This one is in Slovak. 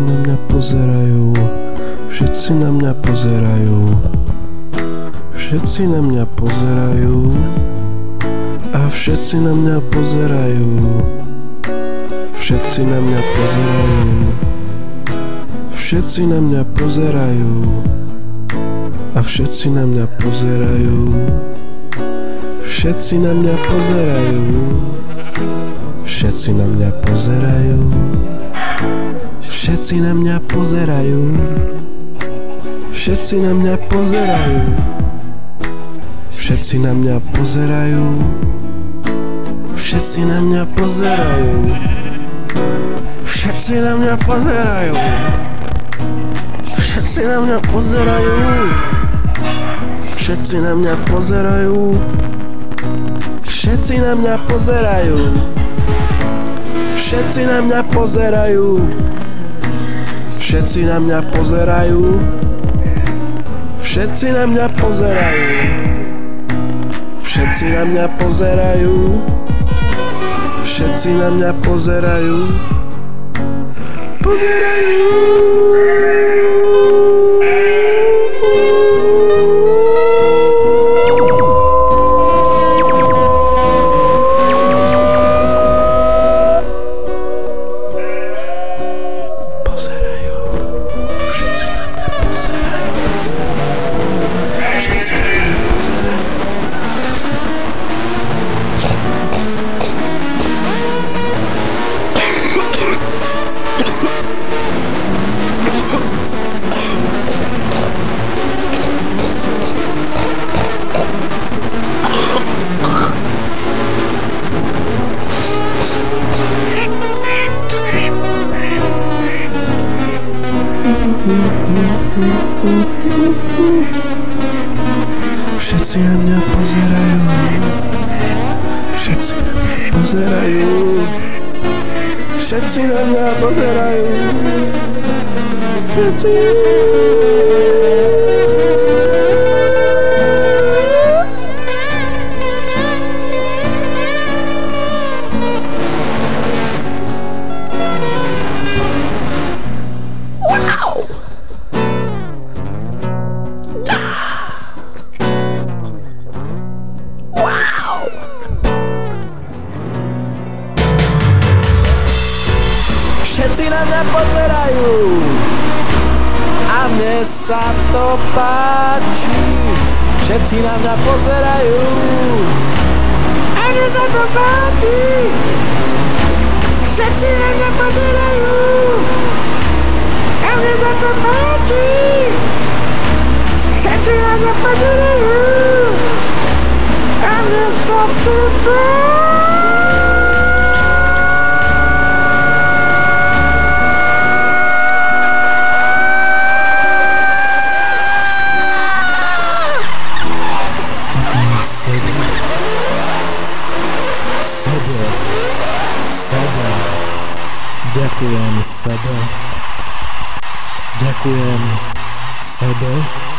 na mňa pozerajú, všetci na mňa pozerajú, všetci na mňa pozerajú a všetci na mňa pozerajú, všetci na mňa pozerajú, všetci na mňa pozerajú a všetci na mňa pozerajú, všetci na mňa pozerajú, všetci na mňa pozerajú, všetci na mňa pozerajú, všetci na mňa pozerajú, všetci na mňa pozerajú, všetci na mňa pozerajú, všetci na mňa pozerajú, všetci na mňa pozerajú, všetci na mňa pozerajú, všetci na mňa pozerajú, všetci na mňa pozerajú, všetci na mňa pozerajú, všetci na mňa pozerajú, všetci na mňa pozerajú, všetci na mňa pozerajú, pozerajú. Všetci na mňa pozerajú, všetci na mňa pozerajú, všetci na mňa pozerajú, všetci. Všetci na mňa pozerajú a mne sa to páči. Všetci na mňa pozerajú a mne sa to páči. Všetci na mňa pozerajú a mne sa to páči. Všetci na mňa pozerajú a mne sa to páči. Ďakujem sebe. Ďakujem sebe.